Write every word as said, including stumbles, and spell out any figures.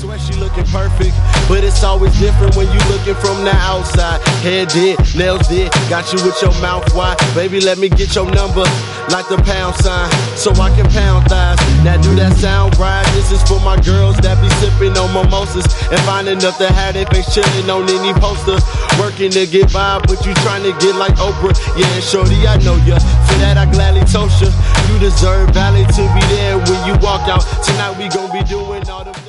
swear she looking perfect, but it's always different when you looking from the outside. Hair did, nails did, got you with your mouth wide. Baby, let me get your number, like the pound sign, so I can pound thighs. Now do that sound right? This is for my girls that be sipping on mimosas and finding enough to have their face chilling on any poster. Working to get by, but you trying to get like Oprah. Yeah, shorty, I know ya. For that I gladly toast ya. You deserve Valley to be there when you walk out. Tonight we gon' be doing all the